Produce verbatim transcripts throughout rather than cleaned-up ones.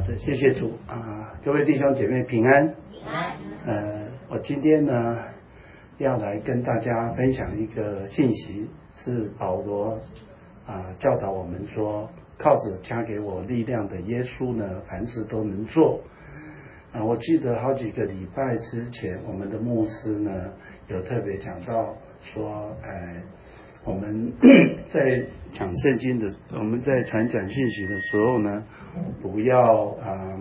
是，谢谢主啊，各位弟兄姐妹平安。 平安。 呃，我今天呢要来跟大家分享一个信息，是保罗啊教导我们说，靠着加给我力量的耶稣呢，凡事都能做。啊，我记得好几个礼拜之前，我们的牧师呢有特别讲到说，呃，我们在讲圣经的，我们在传讲信息的时候呢，不要啊，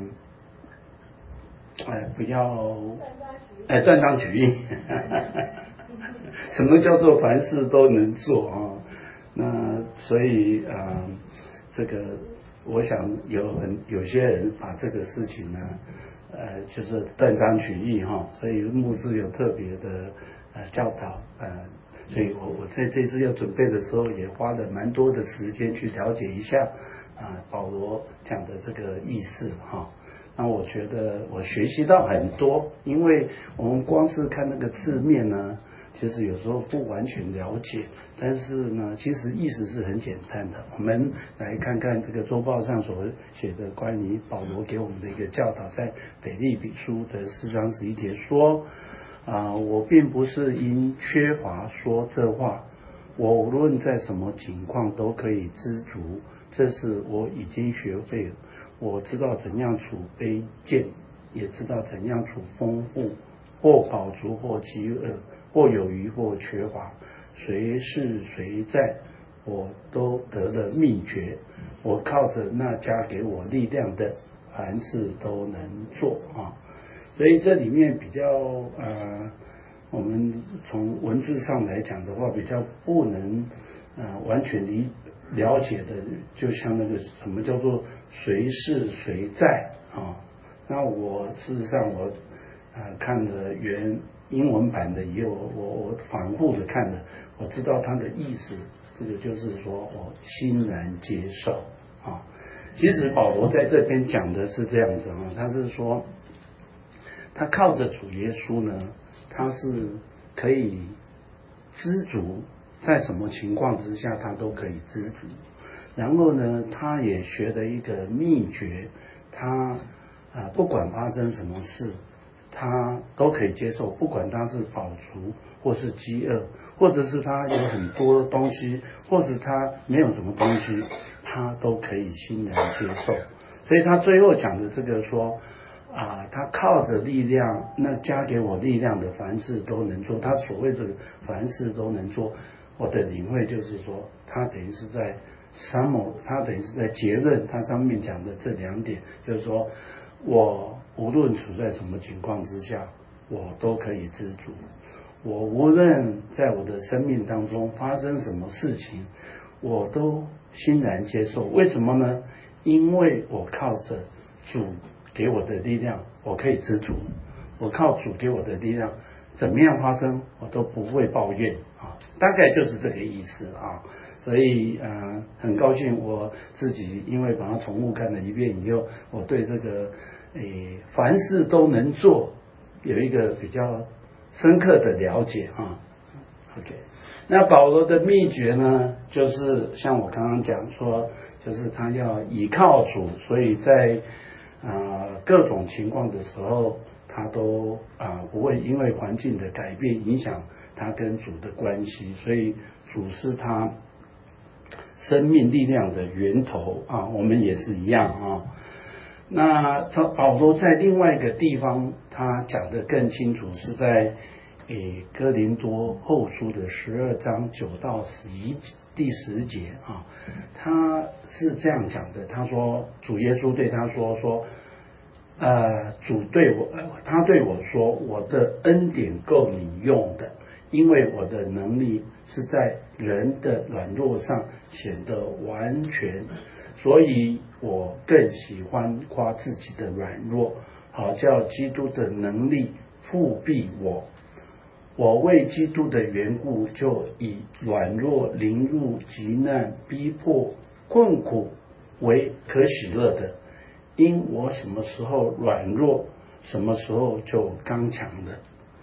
哎、呃，不要哎断章取义。什么叫做凡事都能做啊？那所以啊、呃，这个我想有很有些人把这个事情呢，呃，就是断章取义哈，所以牧师有特别的呃教导呃。所以我我在这次要准备的时候，也花了蛮多的时间去了解一下啊保罗讲的这个意思哈。那我觉得我学习到很多，因为我们光是看那个字面呢，其实有时候不完全了解，但是呢，其实意思是很简单的。我们来看看这个周报上所写的关于保罗给我们的一个教导，在腓立比书的四章十一节说。啊、呃，我并不是因缺乏说这话，我无论在什么情况都可以知足，这是我已经学会了。我知道怎样处卑贱，也知道怎样处丰富，或饱足，或饥饿，或有余，或缺乏，随是随在，我都得了秘诀。我靠着那加给我力量的，凡事都能做啊。所以这里面比较呃，我们从文字上来讲的话，比较不能呃完全理了解的，就像那个什么叫做随是随在啊。那我事实上我呃看了原英文版的以后，我我反复的看了，我知道它的意思，这个就是说我欣然接受啊。其实保罗在这边讲的是这样子啊，他是说。他靠着主耶稣呢，他是可以知足，在什么情况之下他都可以知足。然后呢，他也学了一个秘诀，他啊、呃、不管发生什么事，他都可以接受，不管他是饱足或是饥饿，或者是他有很多东西，或者他没有什么东西，他都可以欣然接受。所以他最后讲的这个说。啊，他靠着力量，那加给我力量的，凡事都能做。他所谓这个凡事都能做，我的领会就是说，他等于是在三某，他等于是在结论他上面讲的这两点，就是说我无论处在什么情况之下，我都可以知足。我无论在我的生命当中发生什么事情，我都欣然接受。为什么呢？因为我靠着主。给我的力量，我可以知足。我靠主给我的力量，怎么样发生，我都不会抱怨啊。大概就是这个意思啊。所以呃，很高兴我自己因为把它重复看了一遍以后，我对这个诶凡事都能做有一个比较深刻的了解啊。OK， 那保罗的秘诀呢，就是像我刚刚讲说，就是他要倚靠主，所以在啊、呃，各种情况的时候，他都啊、呃、不会因为环境的改变影响他跟主的关系，所以主是他生命力量的源头啊，我们也是一样啊。那保罗在另外一个地方，他讲得更清楚，是在诶哥林多后书的十二章九到十一第十节啊，他是这样讲的，他说主耶稣对他说说，呃，主对我，他对我说，我的恩典够你用的，因为我的能力是在人的软弱上显得完全，所以我更喜欢夸自己的软弱，好叫基督的能力复庇我。我为基督的缘故，就以软弱、凌辱、急难、逼迫、困苦为可喜乐的，因我什么时候软弱，什么时候就刚强了。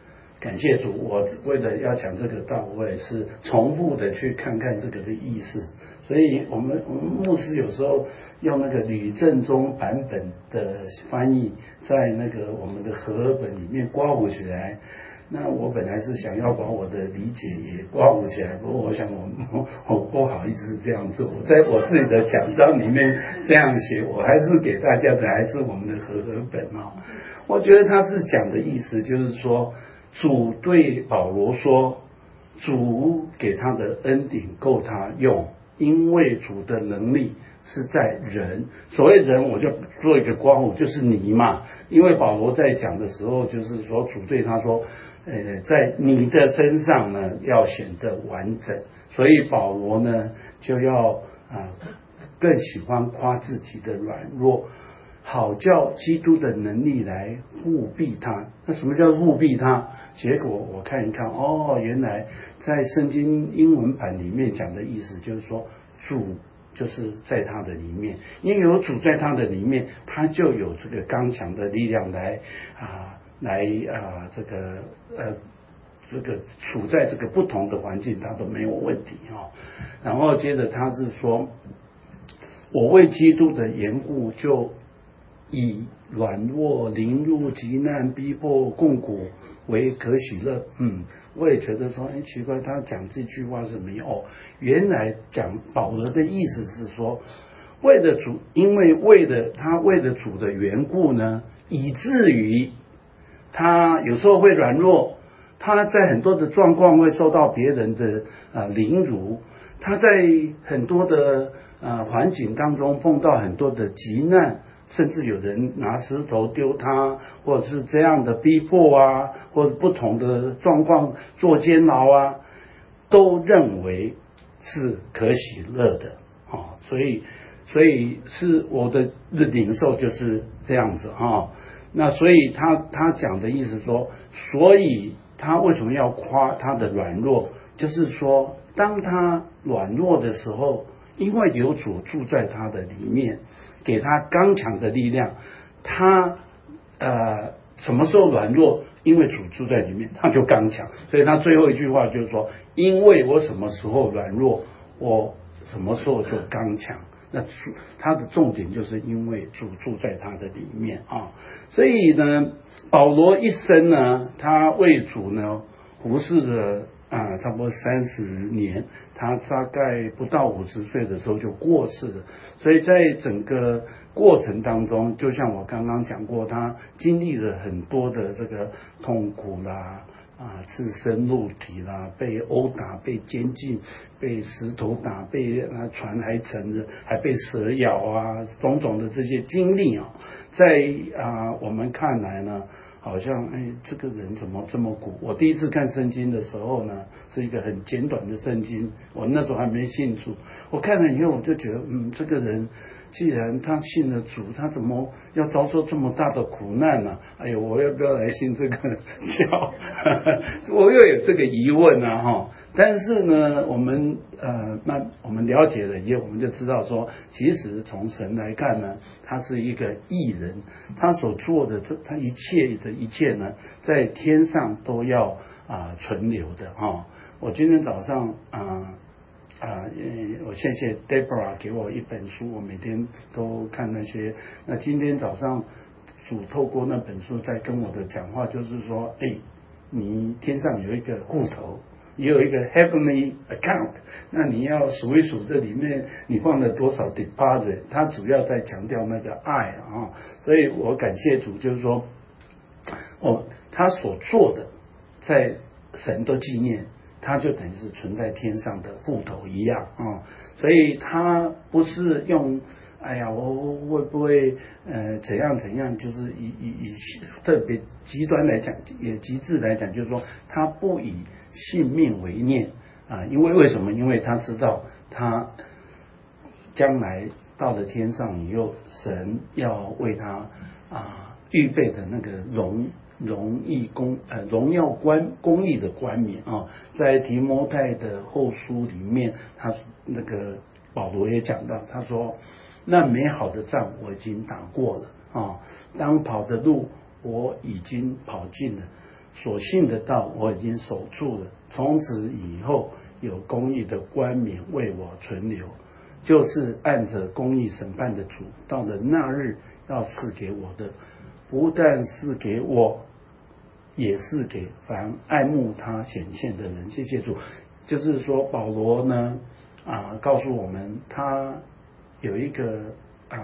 感谢主，我为了要讲这个道，我也是重复的去看看这个的意思。所以我们我们牧师有时候用那个吕正中版本的翻译，在那个我们的和合本里面刮胡起来。那我本来是想要把我的理解也刮胡起来，不过我想我我不好意思这样做，我在我自己的讲章里面这样写，我还是给大家的还是我们的和合本啊。我觉得他是讲的意思就是说，主对保罗说，主给他的恩典够他用，因为主的能力是在人，所谓人我就做一个括弧，就是你嘛。因为保罗在讲的时候，就是说主对他说，呃，在你的身上呢要显得完整，所以保罗呢就要啊、呃、更喜欢夸自己的软弱，好叫基督的能力来护庇他。那什么叫护庇他？结果我看一看，哦，原来在圣经英文版里面讲的意思就是说，主就是在他的里面，因为有主在他的里面，他就有这个刚强的力量来啊，来啊，这个呃，这个处在这个不同的环境，他都没有问题啊。然后接着他是说，我为基督的缘故，就以软弱、凌辱、急难、逼迫、共苦为可喜乐。嗯，我也觉得说，哎，奇怪，他讲这句话是什么？哦，原来讲保罗的意思是说，为了主，因为为了他为了主的缘故呢，以至于他有时候会软弱，他在很多的状况会受到别人的呃凌辱，他在很多的呃环境当中碰到很多的急难。甚至有人拿石头丢他，或者是这样的逼迫啊，或者不同的状况做监牢啊，都认为是可喜乐的啊、哦。所以，所以是我的领受就是这样子哈、哦。那所以他他讲的意思说，所以他为什么要夸他的软弱？就是说，当他软弱的时候，因为有主住在他的里面。给他刚强的力量，他呃什么时候软弱？因为主住在里面，他就刚强。所以他最后一句话就是说：因为我什么时候软弱，我什么时候就刚强。那主他的重点就是因为主住在他的里面啊。所以呢，保罗一生呢，他为主呢服侍了啊，差不多三十年。他大概不到五十岁的时候就过世了，所以在整个过程当中，就像我刚刚讲过，他经历了很多的这个痛苦啦，啊，自身肉体啦，被殴打、被监禁、被石头打、被啊船还沉了，还被蛇咬啊，种种的这些经历啊，在啊我们看来呢。好像哎，这个人怎么这么苦？我第一次看圣经的时候呢，是一个很简短的圣经，我那时候还没信主。我看了以后，我就觉得，嗯，这个人既然他信了主，他怎么要遭受这么大的苦难呢、啊？哎呦，我要不要来信这个教？我又有这个疑问啊，哈。但是呢，我们呃，那我们了解了以后，我们就知道说，其实从神来看呢，他是一个义人，他所做的这他一切的一切呢，在天上都要啊、呃、存留的哈、哦。我今天早上啊啊、呃，我谢谢 Deborah 给我一本书，我每天都看那些。那今天早上主透过那本书在跟我的讲话，就是说，哎，你天上有一个户头。也有一个 heavenly account， 那你要数一数这里面你放了多少 deposit， 它主要在强调那个爱啊，所以我感谢主，就是说，哦，他所做的在神的纪念，他就等于是存在天上的户头一样啊，所以他不是用。哎呀，我会不会呃怎样怎样？就是以以以特别极端来讲，也极致来讲，就是说他不以性命为念啊，因为为什么？因为他知道他将来到了天上以后，神要为他啊预备的那个荣荣义公呃荣耀冠公义的冠冕啊，在提摩太的后书里面，他那个保罗也讲到，他说。那美好的仗我已经打过了啊，当跑的路我已经跑尽了， 所信的道我已经守住了，从此以后有公义的冠冕为我存留，就是按着公义审判的主，到了那日要赐给我的，不但是给我，也是给凡爱慕他显现的人。谢谢主。就是说保罗呢啊，告诉我们他有一个啊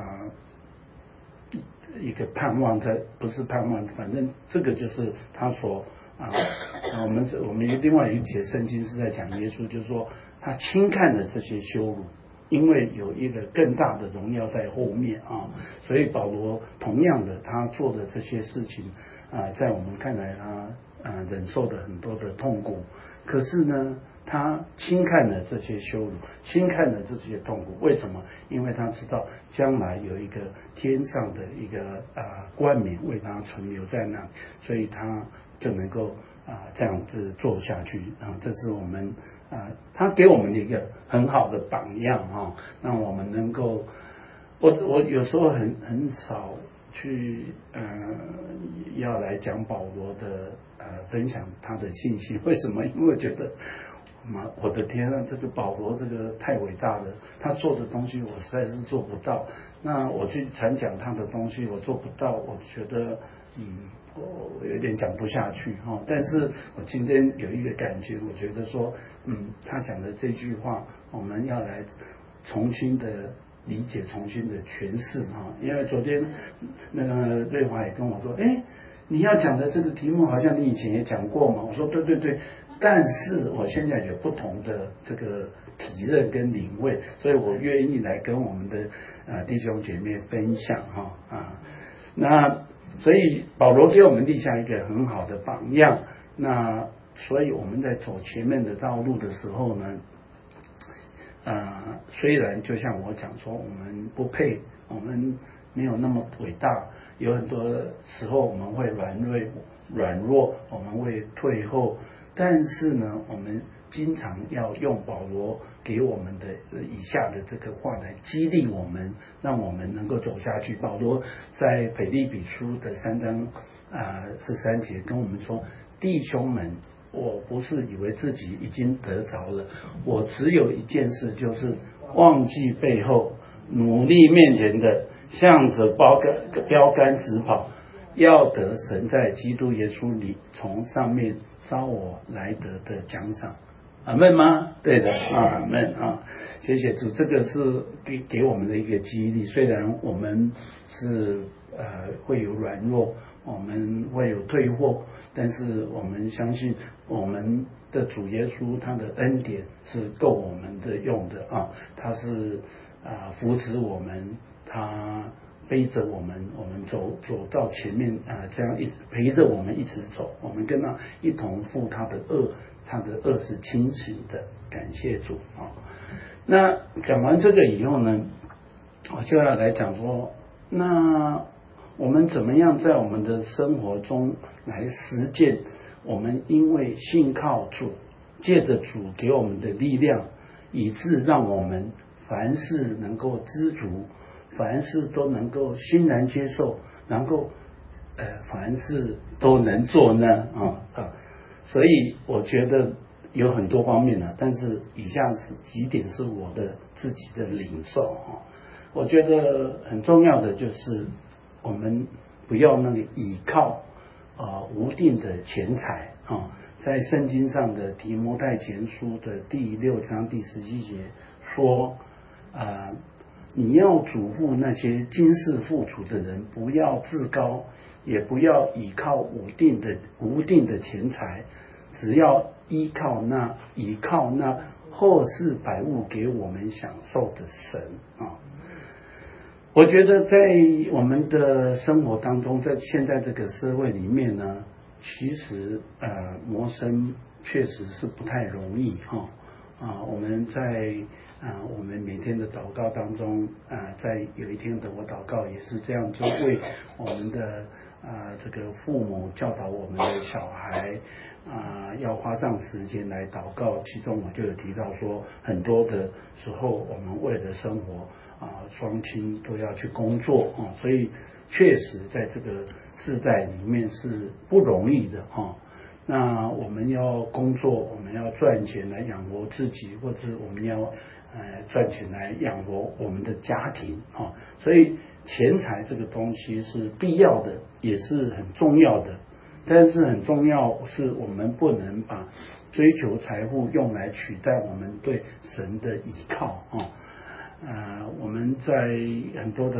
一个盼望在，不是盼望，反正这个就是他所啊，我们我们另外一节圣经是在讲耶稣，就是说他轻看了这些羞辱，因为有一个更大的荣耀在后面啊，所以保罗同样的他做的这些事情啊，在我们看来他啊忍受的很多的痛苦，可是呢他轻看了这些羞辱，轻看了这些痛苦，为什么？因为他知道将来有一个天上的一个啊冠冕为他存留在那，所以他就能够啊这样子做下去啊，这是我们啊他给我们的一个很好的榜样啊，让我们能够，我我有时候很很少去呃要来讲保罗的呃分享他的信息，为什么？因为我觉得妈，我的天啊，这个保罗这个太伟大了，他做的东西我实在是做不到。那我去传讲他的东西，我做不到，我觉得嗯，我我有点讲不下去哈、哦。但是我今天有一个感觉，我觉得说，嗯，他讲的这句话，我们要来重新的理解，重新的诠释哈、哦。因为昨天那个瑞华也跟我说，哎，你要讲的这个题目好像你以前也讲过嘛。我说对对对。但是我现在有不同的这个体认跟领会，所以我愿意来跟我们的呃弟兄姐妹分享哈啊。那所以保罗给我们立下一个很好的榜样。那所以我们在走前面的道路的时候呢，呃，虽然就像我讲说，我们不配，我们没有那么伟大，有很多时候我们会软弱，软弱，我们会退后。但是呢，我们经常要用保罗给我们的以下的这个话来激励我们，让我们能够走下去。保罗在腓立比书的三章啊十三节跟我们说：“弟兄们，我不是以为自己已经得着了，我只有一件事，就是忘记背后，努力面前的，向着标杆标杆直跑，要得神在基督耶稣里从上面招我来得的奖赏。”阿们吗？对的，阿们啊！谢谢主，这个是给给我们的一个激励。虽然我们是呃会有软弱，我们会有退货，但是我们相信我们的主耶稣他的恩典是够我们的用的啊，他是啊、呃、扶持我们，他背着我们，我们走走到前面啊、呃，这样一直陪着我们一直走，我们跟他一同负他的恶，他的恶是清醒的，感谢主啊。那讲完这个以后呢，我就要来讲说，那我们怎么样在我们的生活中来实践我们因为信靠主，借着主给我们的力量，以致让我们凡事能够知足，凡事都能够欣然接受，能够呃凡事都能做呢啊啊，所以我觉得有很多方面呢，但是以下是几点是我的自己的领受啊。我觉得很重要的就是我们不要那个倚靠啊、呃、无定的钱财啊，在圣经上的提摩太前书的第六章第十七节说啊、呃，你要嘱咐那些今世富足的人，不要自高，也不要倚靠无定的无定的钱财，只要依靠那依靠那后世百物给我们享受的神啊。我觉得在我们的生活当中，在现在这个社会里面呢，其实呃谋生确实是不太容易哈啊。我们在啊我们每天的祷告当中啊，在有一天的我祷告也是这样，就为我们的啊这个父母教导我们的小孩啊要花上时间来祷告，其中我就有提到说，很多的时候我们为了生活啊，双亲都要去工作啊，所以确实在这个世代里面是不容易的哈。 那我们要工作，我们要赚钱来养活自己，或者我们要呃赚钱来养活我们的家庭啊、哦。所以钱财这个东西是必要的，也是很重要的。但是很重要是我们不能把追求财富用来取代我们对神的依靠啊。哦呃，我们在很多的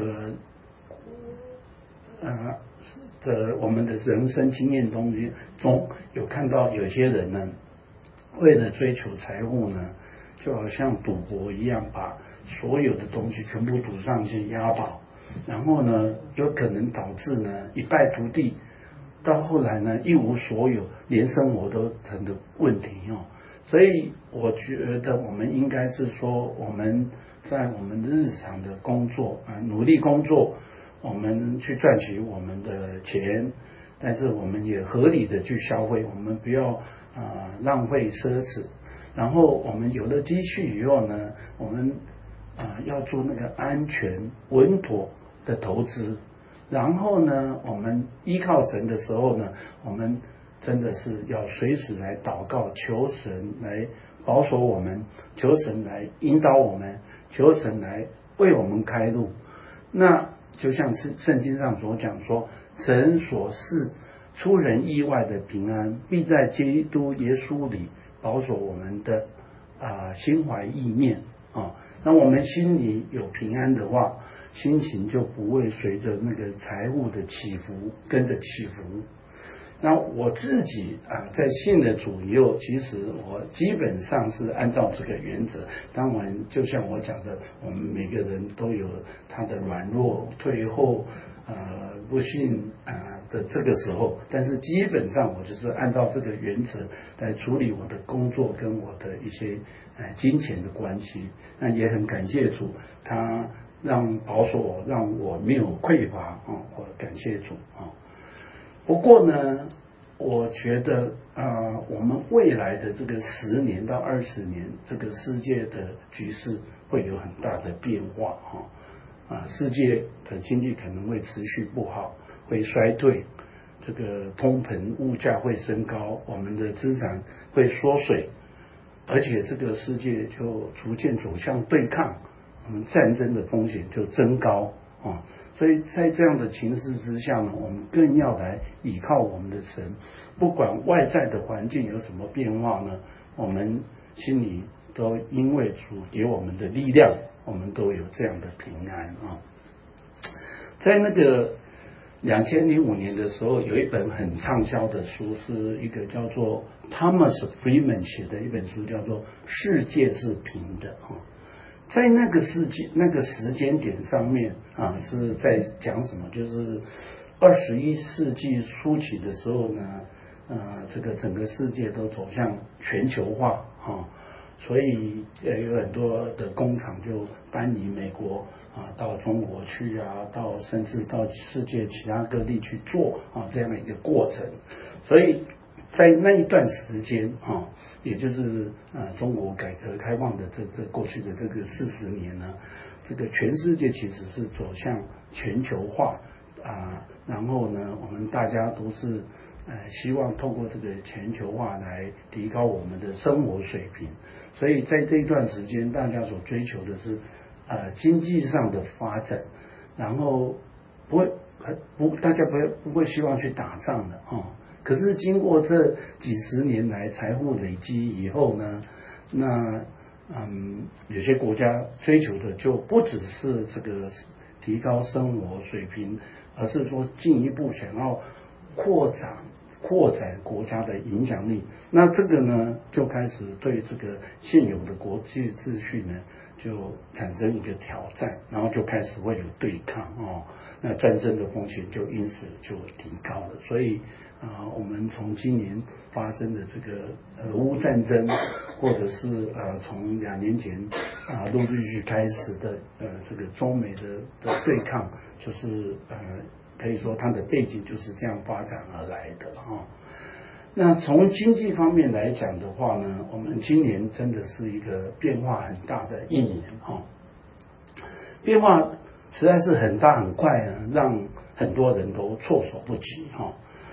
呃的我们的人生经验中中有看到有些人呢，为了追求财富呢，就好像赌博一样，把所有的东西全部赌上去押宝，然后呢，有可能导致呢一败涂地，到后来呢一无所有，连生活都成了问题哦。所以我觉得我们应该是说，我们在我们日常的工作啊，努力工作，我们去赚取我们的钱，但是我们也合理的去消费，我们不要啊、呃、浪费奢侈。然后我们有了积蓄以后呢，我们啊、呃、要做那个安全稳妥的投资。然后呢，我们依靠神的时候呢，我们真的是要随时来祷告，求神来保守我们，求神来引导我们，求神来为我们开路。那就像是圣经上所讲说，神所赐出人意外的平安，必在基督耶稣里保守我们的啊、呃、心怀意念啊。那我们心里有平安的话，心情就不会随着那个财务的起伏跟着起伏。那我自己啊，在信了主以后，其实我基本上是按照这个原则。当然，就像我讲的，我们每个人都有他的软弱、退后、呃不信啊的这个时候，但是基本上我就是按照这个原则来处理我的工作跟我的一些呃金钱的关系。那也很感谢主，他让保守我，让我没有匮乏啊、哦，我感谢主啊。哦不过呢，我觉得啊、呃，我们未来的这个十年到二十年，这个世界的局势会有很大的变化哈啊，世界的经济可能会持续不好，会衰退，这个通膨物价会升高，我们的资产会缩水，而且这个世界就逐渐走向对抗，我们战争的风险就增高啊。所以在这样的情势之下呢，我们更要来倚靠我们的神，不管外在的环境有什么变化呢，我们心里都因为主给我们的力量，我们都有这样的平安啊。在那个两千零五年的时候，有一本很畅销的书，是一个叫做 Thomas Friedman 写的一本书，叫做《世界是平的》啊。在那个世纪那个时间点上面啊，是在讲什么？就是二十一世纪初期的时候呢，呃，这个整个世界都走向全球化啊，所以呃有很多的工厂就搬离美国啊，到中国去啊，到甚至到世界其他各地去做啊这样的一个过程，所以在那一段时间啊。也就是呃中国改革开放的这这过去的这个四十年呢，这个全世界其实是走向全球化啊、呃，然后呢，我们大家都是呃希望透过这个全球化来提高我们的生活水平，所以在这一段时间，大家所追求的是呃经济上的发展，然后不会不大家不会不会希望去打仗的啊。哦可是经过这几十年来财富累积以后呢，那嗯有些国家追求的就不只是这个提高生活水平，而是说进一步想要扩展扩展国家的影响力。那这个呢，就开始对这个现有的国际秩序呢，就产生一个挑战，然后就开始会有对抗哦，那战争的风险就因此就提高了。所以啊、呃，我们从今年发生的这个俄乌战争，或者是呃从两年前啊、呃、陆陆续续开始的呃这个中美的的对抗，就是呃可以说它的背景就是这样发展而来的啊、哦。那从经济方面来讲的话呢，我们今年真的是一个变化很大的一年哈、哦，变化实在是很大很快啊，让很多人都措手不及哈。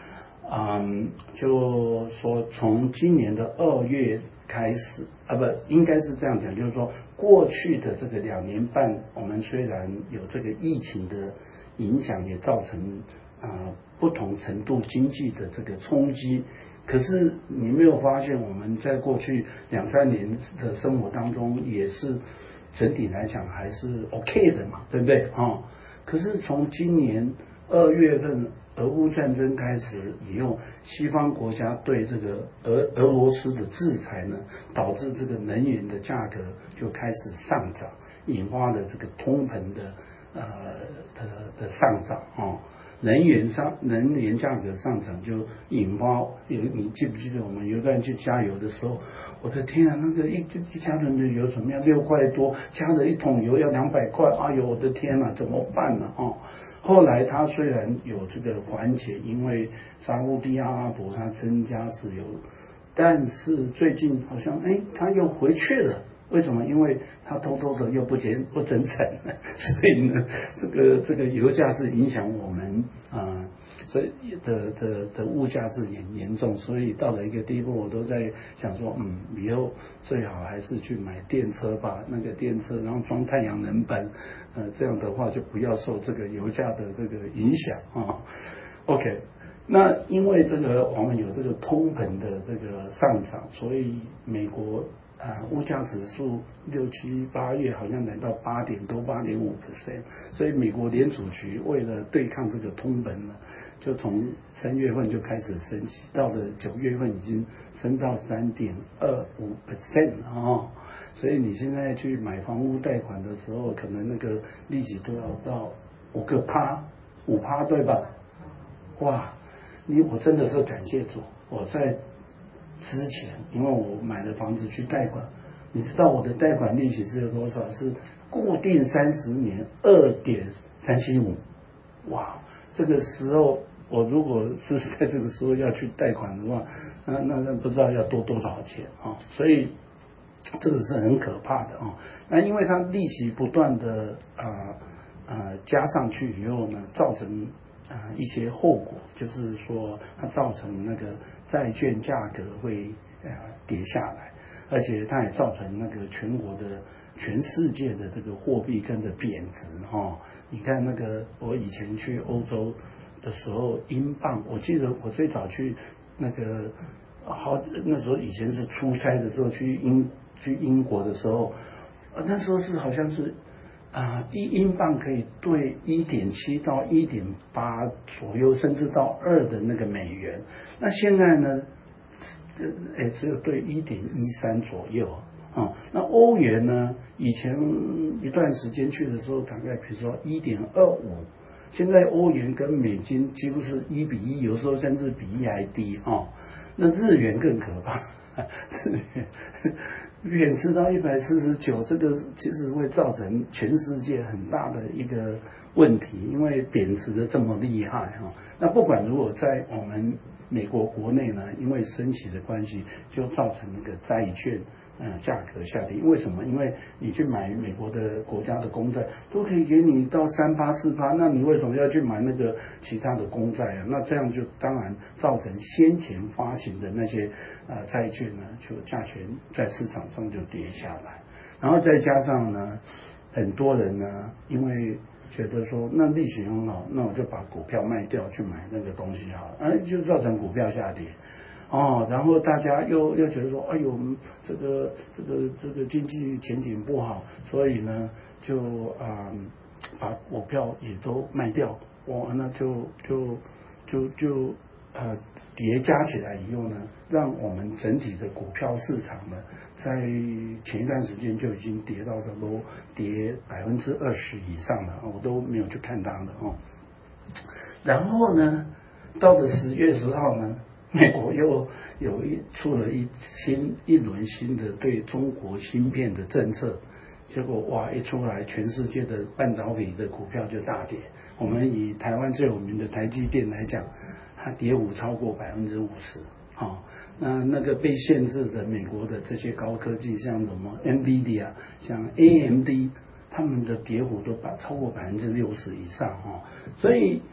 嗯，就说从今年的二月开始，啊不，应该是这样讲，就是说过去的这个两年半，我们虽然有这个疫情的影响，也造成啊、呃、不同程度经济的这个冲击，可是你没有发现我们在过去两三年的生活当中，也是整体来讲还是 OK 的嘛，对不对啊、哦？可是从今年二月份俄乌战争开始以后，西方国家对这个俄俄罗斯的制裁呢，导致这个能源的价格就开始上涨，引发了这个通膨的呃的的上涨啊、哦。能源上能源价格上涨就引发有你记不记得我们有段去加油的时候，我的天啊，那个一一加仑的油怎么样？六块多，加了一桶油要两百块，哎呦我的天啊，怎么办呢？哦。后来它虽然有这个缓解，因为沙烏地阿拉伯它增加石油，但是最近好像哎它又回去了。为什么？因为它偷偷的又不减不增产，所以呢，这个这个油价是影响我们啊、呃，所以的的的物价是很严重，所以到了一个地步，我都在想说，嗯，以后最好还是去买电车吧，那个电车然后装太阳能板，呃，这样的话就不要受这个油价的这个影响啊。OK。那因为这个我们有这个通膨的这个上涨，所以美国啊物价指数六七八月好像来到八点多八点五 percent， 所以美国联储局为了对抗这个通膨呢，就从三月份就开始升息，到了九月份已经升到三点二五 percent 啊，所以你现在去买房屋贷款的时候，可能那个利息都要到五个趴五趴对吧？哇！你我真的是感谢主，我在之前，因为我买了房子去贷款，你知道我的贷款利息只有多少？是固定三十年二点三七五，哇！这个时候我如果是在这个时候要去贷款的话，那那那不知道要多多少钱啊！所以这个是很可怕的啊！那因为它利息不断的啊呃加上去以后呢，造成啊、呃，一些后果，就是说它造成那个债券价格会呃跌下来，而且它也造成那个全国的全世界的这个货币跟着贬值哈、哦。你看那个我以前去欧洲的时候，英镑，我记得我最早去那个好那时候以前是出差的时候去英去英国的时候，呃那时候是好像是。啊，一英镑可以兑一点七到一点八左右，甚至到二的那个美元。那现在呢，呃，只有兑一点一三左右啊。那欧元呢，以前一段时间去的时候，大概比如说一点二五，现在欧元跟美金几乎是一比一，有时候甚至比一还低啊。那日元更可怕，日元。贬值到一百四十九，这个其实会造成全世界很大的一个问题，因为贬值的这么厉害哈。那不管如果在我们美国国内呢，因为升息的关系，就造成那个债券呃价格下跌。为什么？因为你去买美国的国家的公债，都可以给你到三趴四趴，那你为什么要去买那个其他的公债啊？那这样就当然造成先前发行的那些呃债券呢，就价钱在市场上就跌下来，然后再加上呢，很多人呢，因为觉得说那利息很好，那我就把股票卖掉去买那个东西好了，哎，就造成股票下跌。哦，然后大家又又觉得说，哎呦，这个这个这个经济前景不好，所以呢，就啊、嗯、把股票也都卖掉，哇，那就就就就呃叠加起来以后呢，让我们整体的股票市场呢，在前一段时间就已经跌到差不多跌百分之二十以上了，我都没有去看它了哦。然后呢，到了十月十号呢。美国又有一出了一新一轮新的对中国芯片的政策，结果哇一出来，全世界的半导体的股票就大跌。我们以台湾最有名的台积电来讲，它跌幅超过百分之五十。好，那那个被限制的美国的这些高科技，像什么 NVIDIA、像 A M D， 他们的跌幅都把超过百分之六十以上哈。所以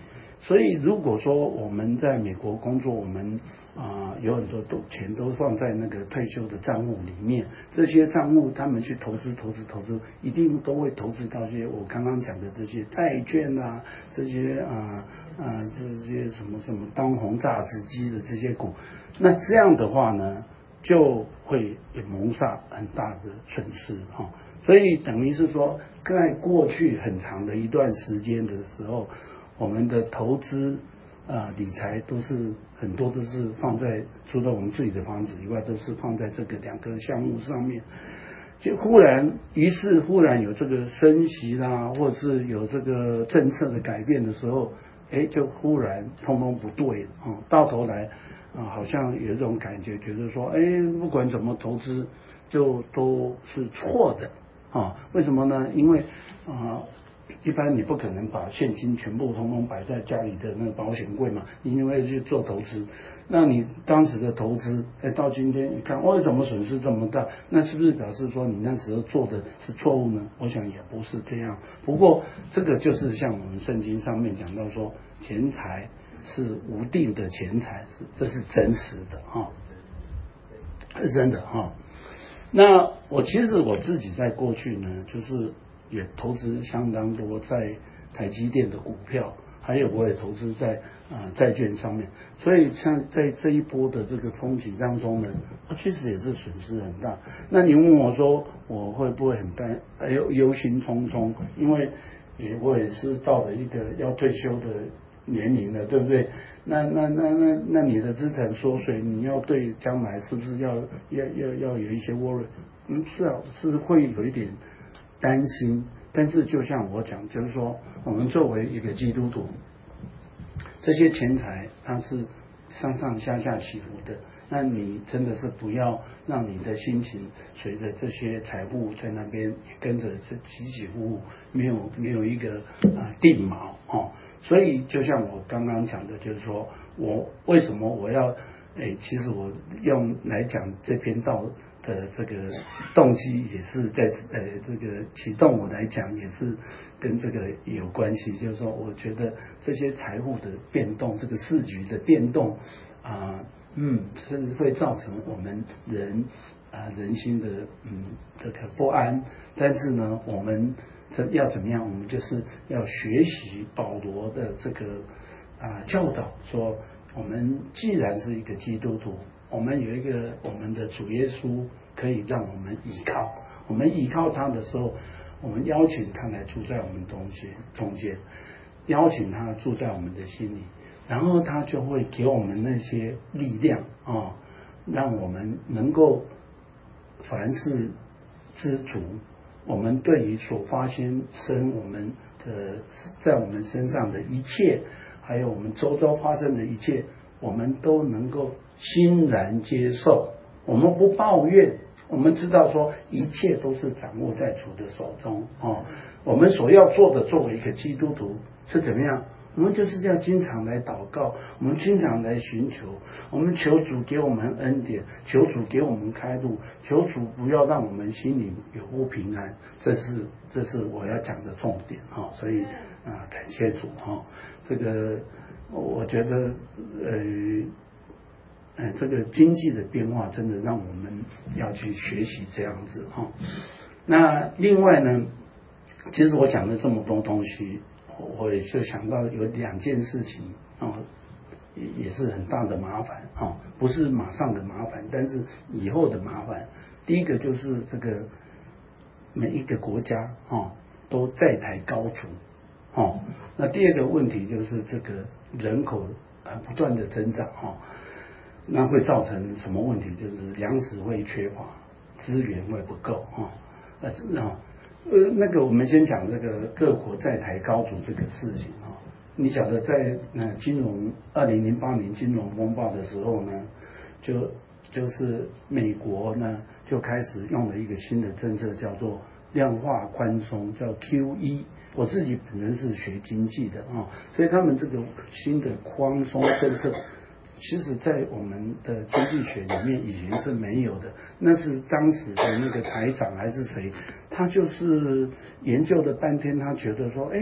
所以如果说我们在美国工作，我们啊、呃、有很多都钱都放在那个退休的账户里面，这些账户他们去投资投资投资，一定都会投资到这些我刚刚讲的这些债券啊，这些啊啊这些什么什么当红炸子鸡的这些股，那这样的话呢，就会蒙煞很大的损失哈、哦。所以等于是说，在过去很长的一段时间的时候，我们的投资啊、呃、理财都是很多都是放在除了我们自己的房子以外，都是放在这个两个项目上面。就忽然，于是忽然有这个升息啦，或者是有这个政策的改变的时候，哎，就忽然通通不对了啊、哦！到头来啊、呃，好像有一种感觉，觉得说，哎，不管怎么投资，就都是错的。啊，为什么呢？因为啊、呃，一般你不可能把现金全部通通摆在家里的那个保险柜嘛，你因为去做投资，那你当时的投资，哎，到今天你看，为什么损失这么大？那是不是表示说你那时候做的是错误呢？我想也不是这样。不过这个就是像我们圣经上面讲到说，钱财是无定的钱财，是这是真实的哈，是真的哈。那我其实我自己在过去呢，就是也投资相当多在台积电的股票，还有我也投资在啊、呃、债券上面，所以像在这一波的这个冲击当中呢，我其实也是损失很大。那你问我说我会不会很担忧忧心忡忡？因为也我也是到了一个要退休的年龄了，对不对？那那那那那你的资产缩水，你要对将来是不是要要要要有一些 worry？ 嗯，是啊，是会有一点担心。但是就像我讲，就是说，我们作为一个基督徒，这些钱财它是上上下下起伏的。那你真的是不要让你的心情随着这些财富在那边跟着这起起伏伏，没有没有一个啊、呃、定锚哦。所以就像我刚刚讲的，就是说我为什么我要诶，其实我用来讲这篇道的这个动机也是在呃这个启动我来讲也是跟这个有关系，就是说我觉得这些财富的变动，这个市局的变动啊。呃嗯，是会造成我们人啊、呃、人心的嗯这个不安。但是呢，我们这要怎么样？我们就是要学习保罗的这个啊、呃、教导，说我们既然是一个基督徒，我们有一个我们的主耶稣可以让我们依靠。我们依靠他的时候，我们邀请他来住在我们中间，中间邀请他住在我们的心里。然后他就会给我们那些力量啊、哦，让我们能够凡事知足。我们对于所发现生我们的在我们身上的一切，还有我们周遭发生的一切，我们都能够欣然接受。我们不抱怨，我们知道说一切都是掌握在主的手中啊、哦。我们所要做的，作为一个基督徒是怎么样？我们就是这样经常来祷告，我们经常来寻求，我们求主给我们恩典，求主给我们开路，求主不要让我们心里有不平安。这是这是我要讲的重点哈、哦，所以啊、呃，感谢主哈、哦。这个我觉得呃呃这个经济的变化真的让我们要去学习这样子哈、哦。那另外呢，其实我讲了这么多东西。我也就想到有两件事情啊、哦，也是很大的麻烦啊、哦，不是马上的麻烦，但是以后的麻烦。第一个就是这个每一个国家啊、哦、都在台高筑哦，那第二个问题就是这个人口啊不断的增长哈、哦，那会造成什么问题？就是粮食会缺乏，资源会不够啊，呃啊。呃，那个我们先讲这个各国在台高筑这个事情啊、哦。你晓得在呃金融二零零八年金融风暴的时候呢，就就是美国呢就开始用了一个新的政策，叫做量化宽松，叫 Q E。我自己本身是学经济的啊、哦，所以他们这个新的宽松政策。其实，在我们的经济学里面以前是没有的，那是当时的那个财长还是谁，他就是研究了半天，他觉得说，哎，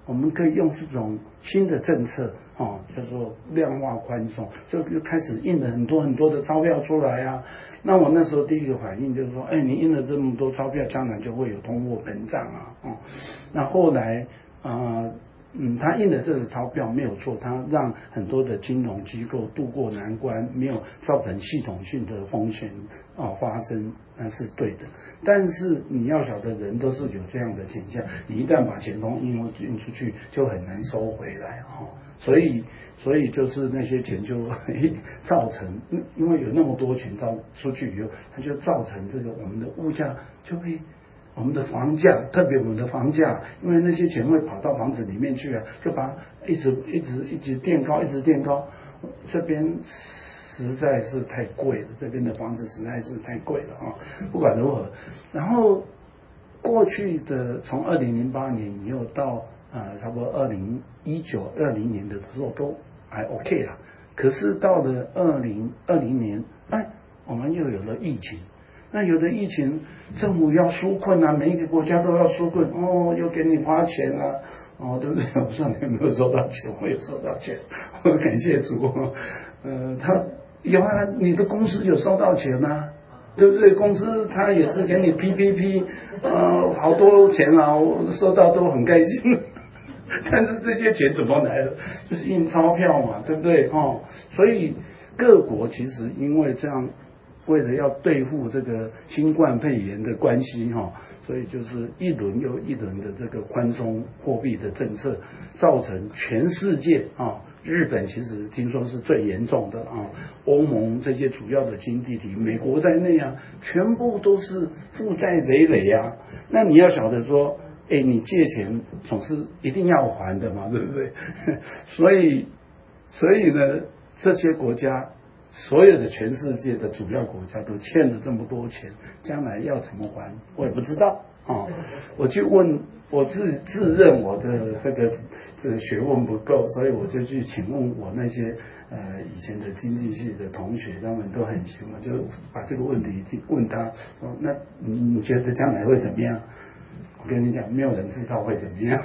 我们可以用这种新的政策，哦，叫做量化宽松，就就开始印了很多很多的钞票出来啊。那我那时候第一个反应就是说，哎，你印了这么多钞票，将来就会有通货膨胀啊，哦。那后来啊。呃嗯，他印的这个钞票没有错，他让很多的金融机构渡过难关，没有造成系统性的风险啊发生，那是对的。但是你要晓得，人都是有这样的倾向，你一旦把钱都印印出去，就很难收回来哈、哦。所以，所以就是那些钱就造成，因为有那么多钱造出去以后，它就造成这个我们的物价就会。我们的房价，特别我们的房价，因为那些钱会跑到房子里面去啊，就把一直一直一直垫高，一直垫高。这边实在是太贵了，这边的房子实在是太贵了啊！不管如何，然后过去的从二零零八年以后到呃差不多二零一九二零年的时候都还 OK 啦，可是到了二零二零年，哎，我们又有了疫情。那有的疫情，政府要纾困啊，每一个国家都要纾困，哦，又给你花钱啊，哦，对不对？我不知道你有没有收到钱，我有收到钱，我感谢主。呃，他有啊，你的公司有收到钱啊，对不对？公司他也是给你 P P P， 呃，好多钱啊，我收到都很开心。但是这些钱怎么来的？就是印钞票嘛，对不对？哦，所以各国其实因为这样。为了要对付这个新冠肺炎的关系哈，所以就是一轮又一轮的这个宽松货币的政策，造成全世界啊，日本其实听说是最严重的啊，欧盟这些主要的经济体，美国在内啊，全部都是负债累累啊。那你要晓得说，哎，你借钱总是一定要还的嘛，对不对？所以，所以呢，这些国家。所有的全世界的主要国家都欠了这么多钱，将来要怎么还，我也不知道啊、哦。我去问，我自自认我的这个这个学问不够，所以我就去请问我那些呃以前的经济系的同学，他们都很行，我就把这个问题问他说：“那你你觉得将来会怎么样？”我跟你讲，没有人知道会怎么样。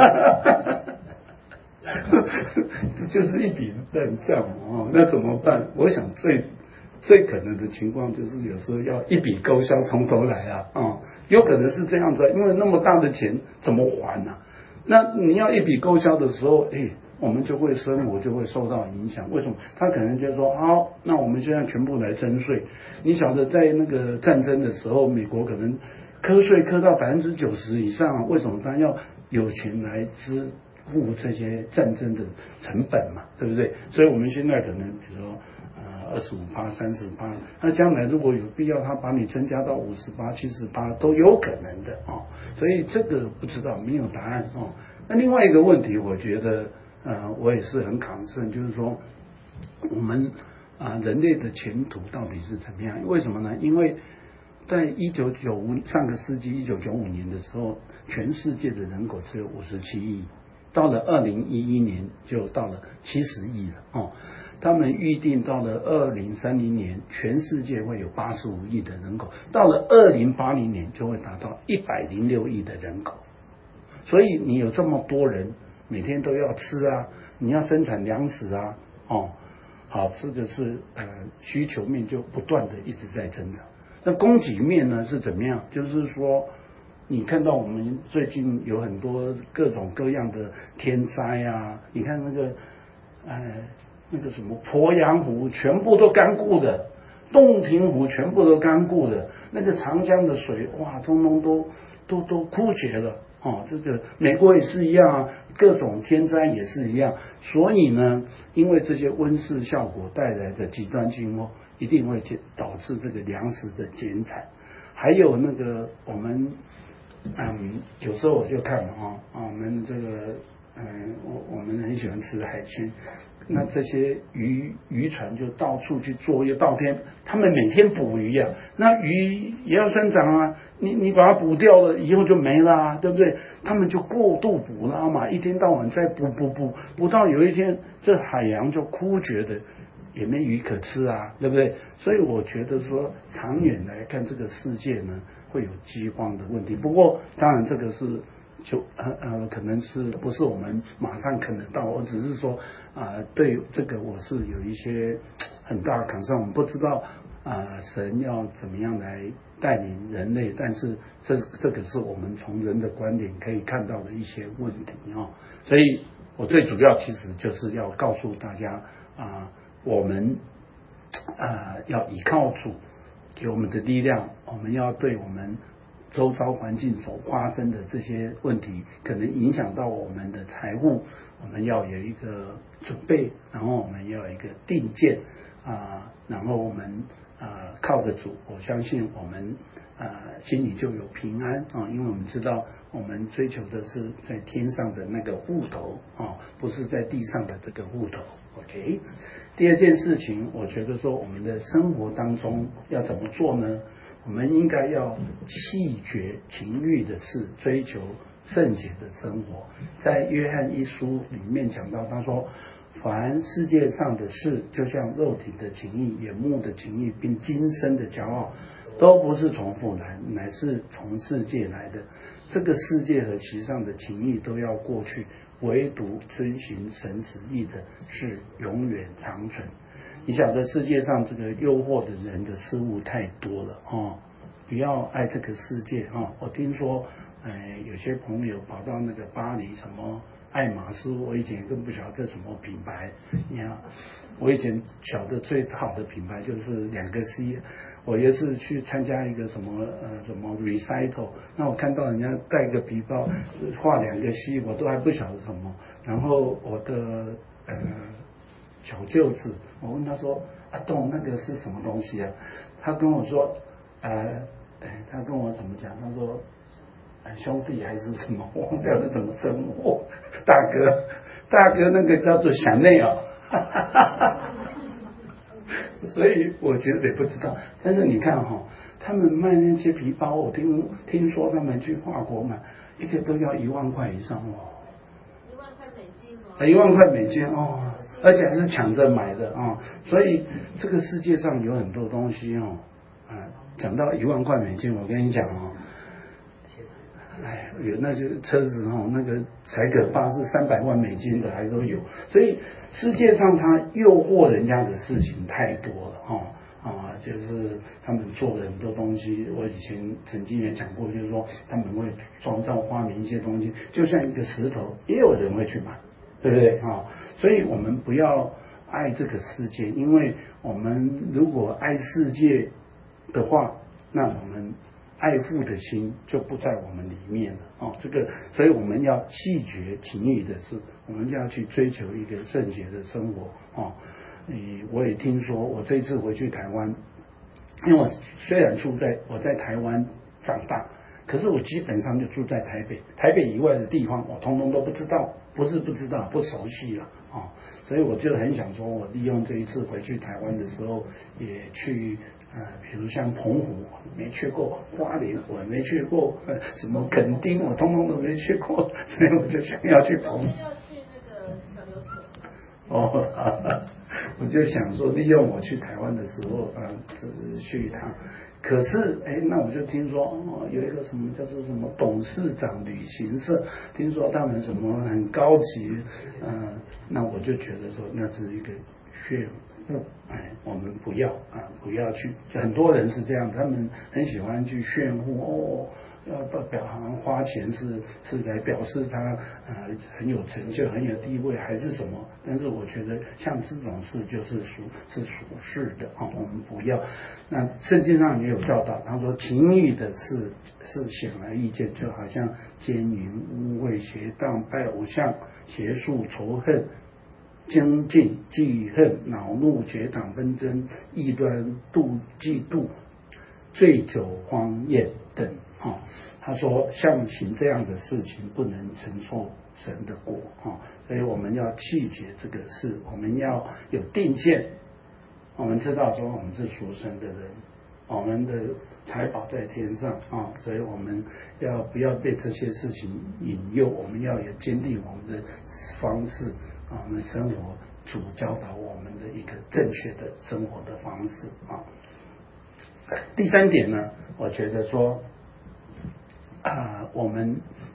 这就是一笔烂账哦，那怎么办？我想最最可能的情况就是有时候要一笔勾销，从头来啊啊、哦，有可能是这样子，因为那么大的钱怎么还呢、啊？那你要一笔勾销的时候，哎，我们就会生活就会受到影响。为什么？他可能就说好，那我们现在全部来征税。你晓得，在那个战争的时候，美国可能课税课到百分之九十以上，为什么他要有钱来支付这些战争的成本嘛，对不对？所以我们现在可能比如说呃二十五趴、三十趴，那将来如果有必要，他把你增加到五十趴、七十趴都有可能的哦。所以这个不知道，没有答案哦。那另外一个问题，我觉得呃我也是很concern，就是说我们啊、呃、人类的前途到底是怎么样？为什么呢？因为在一九九五上个世纪一九九五年的时候，全世界的人口只有五十七亿。到了二零一一年就到了七十亿了哦，他们预定到了二零三零年全世界会有八十五亿的人口，到了二零八零年就会达到一百零六亿的人口。所以你有这么多人每天都要吃啊，你要生产粮食啊，哦，好，这个是呃需求面就不断的一直在增长。那供给面呢是怎么样？就是说。你看到我们最近有很多各种各样的天灾啊，你看那个，呃，那个什么鄱阳湖全部都干固的，洞庭湖全部都干固的，那个长江的水哇，通通都都都枯竭了哦。这个美国也是一样啊，各种天灾也是一样。所以呢，因为这些温室效果带来的极端气候，一定会导致这个粮食的减产，还有那个我们。嗯，有时候我就看啊，啊，我们这个，嗯，我我们很喜欢吃海鲜，那这些渔渔船就到处去作业，到天，他们每天捕鱼啊，那鱼也要生长啊，你你把它捕掉了，以后就没了啊，对不对？他们就过度捕捞嘛，一天到晚在捕捕捕，捕到有一天这海洋就枯竭的。也没鱼可吃啊，对不对？所以我觉得说，长远来看，这个世界呢会有饥荒的问题。不过，当然这个是就呃呃，可能是不是我们马上看得到？我只是说啊、呃，对这个我是有一些很大的 concern，我们不知道啊、呃，神要怎么样来带领人类，但是这这个是我们从人的观点可以看到的一些问题哦。所以我最主要其实就是要告诉大家啊、呃，我们啊、呃、要依靠主给我们的力量，我们要对我们周遭环境所发生的这些问题，可能影响到我们的财务，我们要有一个准备，然后我们要有一个定见啊、呃，然后我们啊、呃、靠着主，我相信我们啊、呃、心里就有平安啊、呃，因为我们知道我们追求的是在天上的那个户头啊、呃，不是在地上的这个户头。OK， 第二件事情，我觉得说我们的生活当中要怎么做呢？我们应该要弃绝情欲的事，追求圣洁的生活。在约翰一书里面讲到，他说：“凡世界上的事，就像肉体的情欲、眼目的情欲，并今生的骄傲，都不是从父来，乃是从世界来的。这个世界和其上的情欲都要过去，唯独遵行神旨意的是永远长存。”你晓得世界上这个诱惑的人的事物太多了哦，不要爱这个世界哦。我听说，呃，有些朋友跑到那个巴黎什么爱马仕，我以前更不晓得这什么品牌。你看，我以前晓得最好的品牌就是两个 C。我也是去参加一个什么呃什么 recital， 那我看到人家带个皮包画两个 C， 我都还不晓得什么。然后我的呃。小舅子，我问他说：“阿栋，那个是什么东西啊？”他跟我说：“呃，哎，他跟我怎么讲？他说，呃、兄弟还是什么，忘掉是怎么称呼。大哥，大哥，那个叫做香奈儿。”所以我其实也不知道，但是你看哈、哦，他们卖那些皮包，我听听说他们去法国买，一个都要一万块以上哦。一万块美金哦。一万块美金哦。而且还是抢着买的啊、哦，所以这个世界上有很多东西哦，啊，讲到一万块美金，我跟你讲哦，哎，有那些车子哦，那个才可怕是三百万美金的还都有，所以世界上它诱惑人家的事情太多了哈、哦、啊，就是他们做了很多东西，我以前曾经也讲过，就是说他们会创造发明一些东西，就像一个石头，也有人会去买。对不对啊、哦？所以我们不要爱这个世界，因为我们如果爱世界的话，那我们爱父的心就不在我们里面了哦。这个，所以我们要弃绝情欲的事，我们就要去追求一个圣洁的生活哦。嗯，我也听说，我这次回去台湾，因为我虽然住在我在台湾长大。可是我基本上就住在台北，台北以外的地方我通通都不知道，不是不知道，不熟悉了啊、哦，所以我就很想说，我利用这一次回去台湾的时候，也去呃，比如像澎湖没去过，花莲我没去过，呃，什么垦丁我通通都没去过，所以我就想要去澎湖。要去那个小琉球。哦，我就想说，利用我去台湾的时候，啊、呃，只去一趟。可是，哎，那我就听说，哦，有一个什么叫做什么董事长旅行社，听说他们什么很高级，嗯、呃，那我就觉得说，那是一个炫富，哎，我们不要啊，不要去。很多人是这样，他们很喜欢去炫富哦。要表表好像花钱是是来表示他呃很有成就、很有地位，还是什么？但是我觉得像这种事就是属是属世的啊、哦，我们不要。那圣经上也有教导，他说情欲的事是显而易见，就好像奸淫、污秽、邪荡、拜偶像、邪术、仇恨、争竞、记恨、恼怒、结党纷争、异端、妒嫉妒、醉酒荒宴等。哦，他说像行这样的事情不能承受神的国哦，所以我们要弃绝这个事，我们要有定见，我们知道说我们是属神的人，我们的财宝在天上啊、哦，所以我们要不要被这些事情引诱？我们要有坚定我们的方式啊，我们生活主教导我们的一个正确的生活的方式啊。第三点呢，我觉得说。啊、呃，我们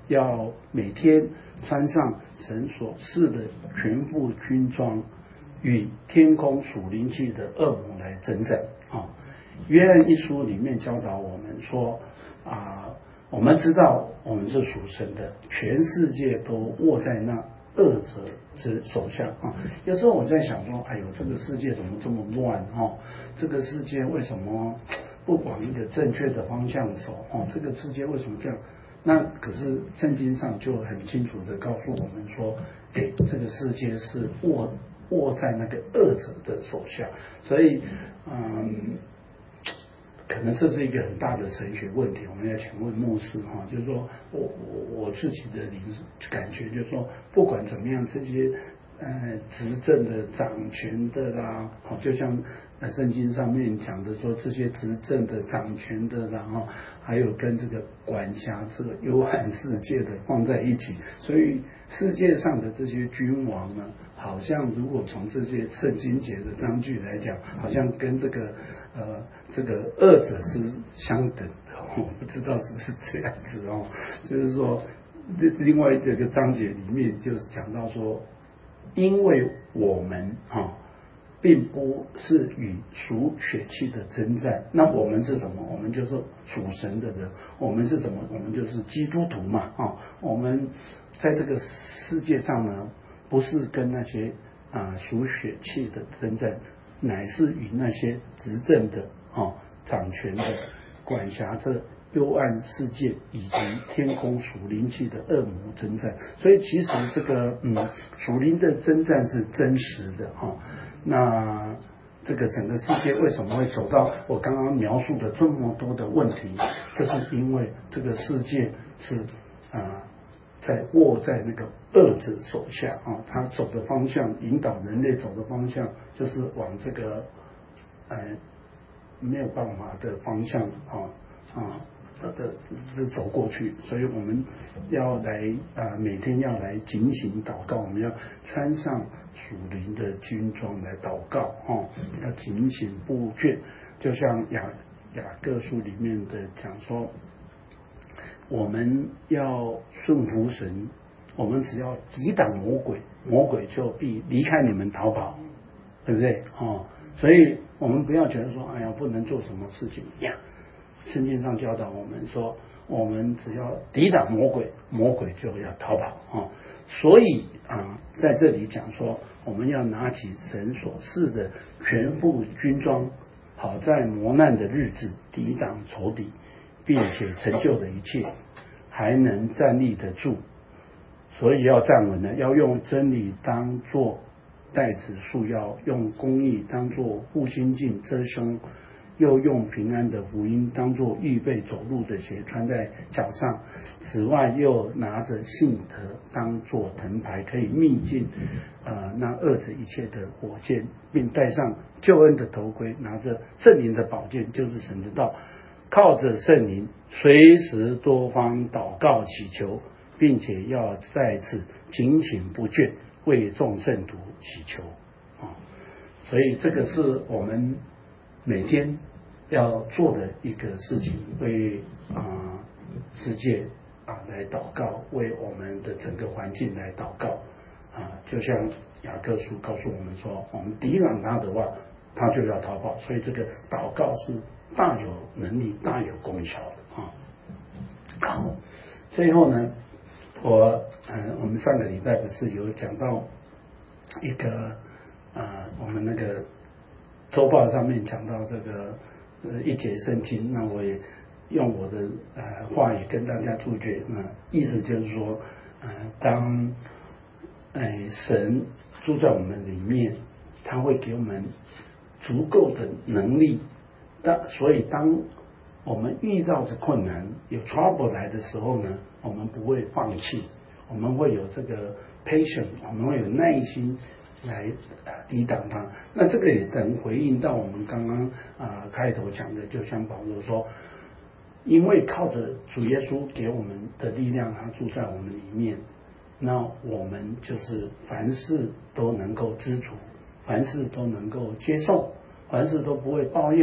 要每天穿上神所赐的全副军装，与天空属灵气的恶魔来征战啊。约翰一书里面教导我们说啊，我们知道我们是属神的，全世界都握在那恶者之手下啊。有时候我在想说，哎呦，这个世界怎么这么乱哦？这个世界为什么不往一个正确的方向走哦？这个世界为什么这样？那可是圣经上就很清楚的告诉我们说，哎，这个世界是握握在那个恶者的手下，所以嗯。可能这是一个很大的神学问题，我们要请问牧师哈，就是说我我我自己的灵感觉就是说，不管怎么样，这些呃执政的、掌权的啦，好，就像呃圣经上面讲的说，这些执政的、掌权的，然后还有跟这个管辖这个幽暗世界的放在一起，所以世界上的这些君王呢，好像如果从这些圣经节的章句来讲，好像跟这个呃这个恶者是相等的，我不知道是不是这样子哦。就是说，这另外这个章节里面就是讲到说，因为我们哈、哦，并不是与属血气的征战，那我们是什么？我们就是属神的人。我们是什么？我们就是基督徒嘛啊、哦。我们在这个世界上呢，不是跟那些啊属血气的征战，乃是与那些执政的啊、哦、掌权的、管辖着幽暗世界以及天空属灵气的恶魔征战。所以其实这个嗯属灵的征战是真实的哈、哦。那这个整个世界为什么会走到我刚刚描述的这么多的问题？这是因为这个世界是啊、呃、在握在那个恶者手下啊，他走的方向，引导人类走的方向，就是往这个呃没有办法的方向啊啊的的走过去，所以我们要来啊、呃、每天要来警醒祷告，我们要穿上属灵的军装来祷告哦，要警醒不倦，就像雅雅各书里面的讲说，我们要顺服神，我们只要抵挡魔鬼，魔鬼就必离开你们逃跑，对不对哦？所以我们不要觉得说，哎呀，不能做什么事情呀。圣经上教导我们说，我们只要抵挡魔鬼，魔鬼就要逃跑啊、哦。所以啊，在这里讲说，我们要拿起神所赐的全副军装，好在磨难的日子抵挡仇敌，并且成就的一切，还能站立得住。所以要站稳呢，要用真理当作带子束腰，用公义当作护心镜遮胸，又用平安的福音当作预备走路的鞋穿在脚上。此外，又拿着信德当作藤牌，可以密进呃那遏制一切的火箭，并戴上救恩的头盔，拿着圣灵的宝剑，就是神的道，靠着圣灵随时多方祷告祈求，并且要在此警醒不倦，为众圣徒祈求啊。所以这个是我们每天要做的一个事情，为啊、呃、世界啊来祷告，为我们的整个环境来祷告啊。就像雅各书告诉我们说，我们抵挡他的话，他就要逃跑。所以这个祷告是大有能力、大有功效的啊。好，最后呢，我呃我们上个礼拜不是有讲到一个啊、呃、我们那个周报上面讲到这个呃一节圣经，那我也用我的呃话语跟大家注解，那、呃、意思就是说，呃当哎、呃、神住在我们里面，他会给我们足够的能力，当所以当我们遇到这困难有 trouble 来的时候呢，我们不会放弃，我们会有这个 patience， 我们会有耐心来抵挡它。那这个也能回应到我们刚刚啊、呃、开头讲的，就像保罗说，因为靠着主耶稣给我们的力量，他住在我们里面，那我们就是凡事都能够知足，凡事都能够接受，凡事都不会抱怨，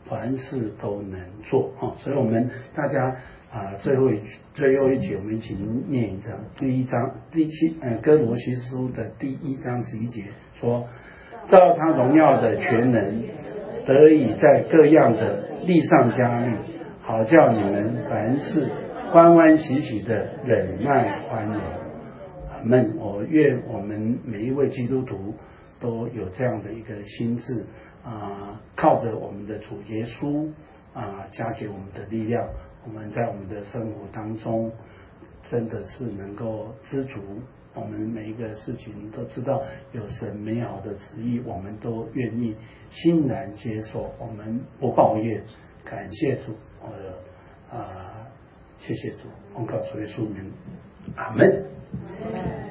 凡事都能做哈。所以我们大家啊，最后一最后一节我们一起念一章，第一章第七呃哥罗西书的第一章十一节说，照他荣耀的全能，得以在各样的力上加力，好叫你们凡事欢欢喜喜的忍耐宽容。阿们。我愿我们每一位基督徒都有这样的一个心智啊，靠着我们的主耶稣啊加给我们的力量，我们在我们的生活当中真的是能够知足。我们每一个事情都知道有神美好的旨意，我们都愿意欣然接受，我们不抱怨，感谢主，我的啊，谢谢主，奉靠主耶稣名，阿门。